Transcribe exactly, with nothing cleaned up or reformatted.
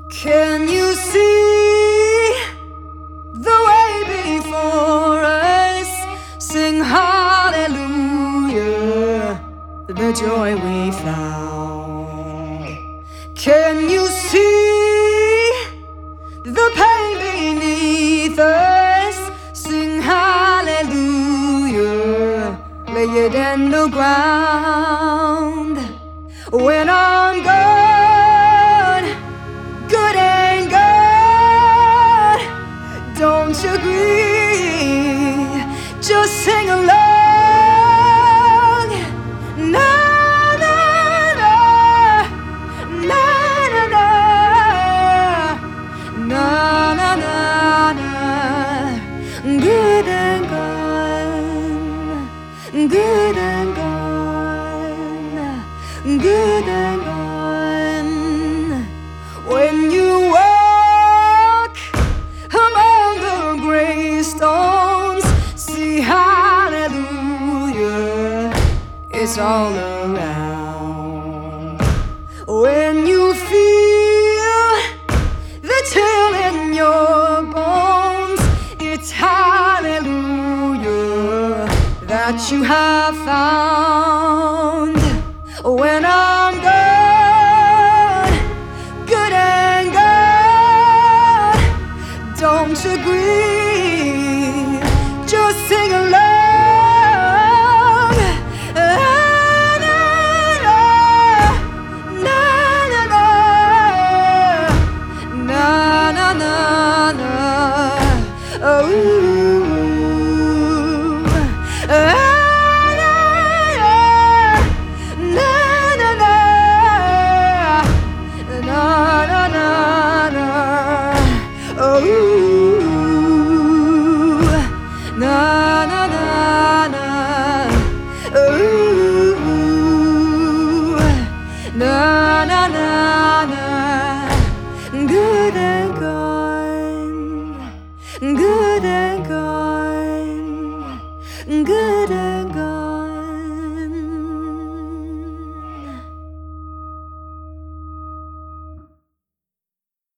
Can you see the way before us? Sing hallelujah, the joy we found. Can you see the pain beneath us? Sing hallelujah, lay it in the ground. When I'm gone, good and God, don't you agree? Just sing along. Na na na, na na na, na na na na. Good and gone, good and gone, good and gone. When you walk among the gravestones, see hallelujah, it's all around. When you feel the chill in your bones, it's hallelujah that you have found. When I'm gone, good and God, don't you agree? Just sing along. Na na na, na na na, na na na. Oh, ah. Na na na na, ooh, na na na na, good and gone, good and gone, good